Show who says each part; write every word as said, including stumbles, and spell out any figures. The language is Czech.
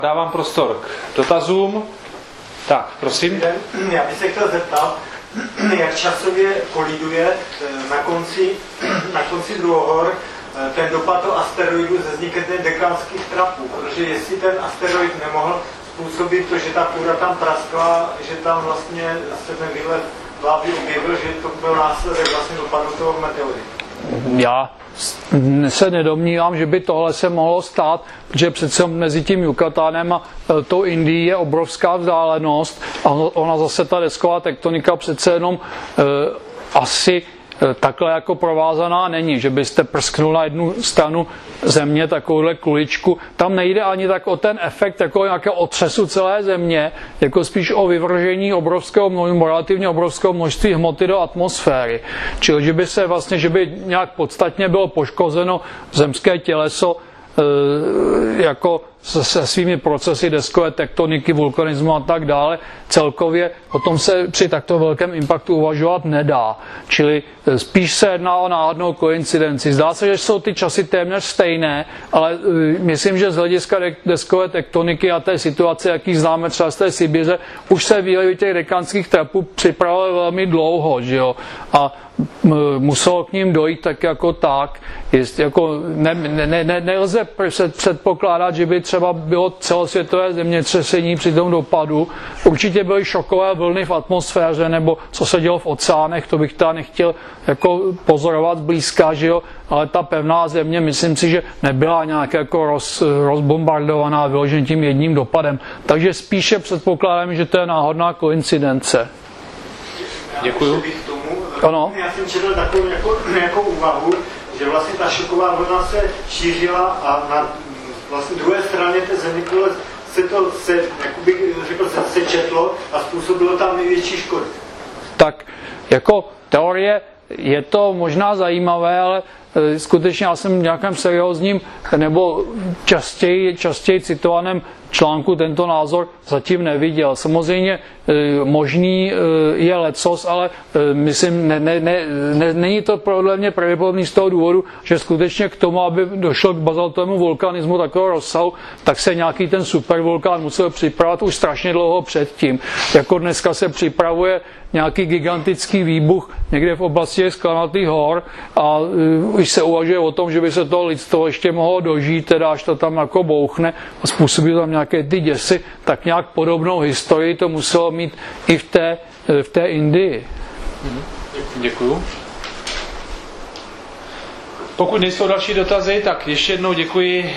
Speaker 1: Dávám prostor k dotazům. Tak, prosím.
Speaker 2: Já bych se chtěl zeptat, jak časově koliduje na konci, na konci druhohor ten dopad toho asteroidu ze vznikem dekánských trapů, protože jestli ten asteroid nemohl způsobit to, že ta půda tam praskla, že tam vlastně se ten výlet lávy objevil, že to byl následek vlastně dopadu toho meteoritu.
Speaker 3: Já se nedomnívám, že by tohle se mohlo stát, protože přece mezi tím Yucatánem a tou Indií je obrovská vzdálenost a ona zase ta desková tektonika přece jenom e, asi takhle jako provázaná není, že byste prsknul na jednu stranu země takovouhle kuličku. Tam nejde ani tak o ten efekt jako nějakého otřesu celé země, jako spíš o vyvržení obrovského, relativně obrovského množství hmoty do atmosféry. Čili že by se vlastně, že by nějak podstatně bylo poškozeno zemské těleso jako se svými procesy deskové tektoniky, vulkanismu a tak dále. Celkově o tom se při takto velkém impaktu uvažovat nedá. Čili spíš se jedná o náhodnou koincidenci. Zdá se, že jsou ty časy téměř stejné, ale myslím, že z hlediska deskové tektoniky a té situace, jaký známe třeba z té Sibiře, už se vývoj těch dekánských trapů připravil velmi dlouho, že jo? A muselo k ním dojít tak jako tak. Jest, jako ne, ne, ne, nelze předpokládat, že by třeba bylo celosvětové zemětřesení při tom dopadu. Určitě byly šokové vlny v atmosféře, nebo co se dělo v oceánech, to bych teda nechtěl jako pozorovat blízka, že jo? Ale ta pevná země, myslím si, že nebyla nějak jako roz, rozbombardovaná vyloženě tím jedním dopadem. Takže spíše předpokládám, že to je náhodná koincidence.
Speaker 1: Děkuju.
Speaker 3: Ano.
Speaker 2: Já jsem četl takovou jako, jako úvahu, že vlastně ta šoková vlna se šířila a na vlastně druhé straně té zeměkoule se to se, jakoby, řekl, se sečetlo a způsobilo tam největší škody.
Speaker 3: Tak jako teorie je to možná zajímavé, ale skutečně já jsem v nějakém seriózním nebo častěji, častěji citovaném článku tento názor zatím neviděl. Samozřejmě možný je lecos, ale myslím, ne, ne, ne, ne, není to podle mě pravděpodobný z toho důvodu, že skutečně k tomu, aby došlo k bazaltovému vulkanismu takového rozsahu, tak se nějaký ten supervulkán musel připravovat už strašně dlouho předtím. Jako dneska se připravuje nějaký gigantický výbuch někde v oblasti skalnatých hor a už se uvažuje o tom, že by se toho lidstvo ještě mohlo dožít, teda až to tam jako bouchne a způsobí tam nějaké ty děsy, tak nějak podobnou historii to muselo mít i v té, v té Indii.
Speaker 1: Děkuju. Pokud nejsou další dotazy, tak ještě jednou děkuji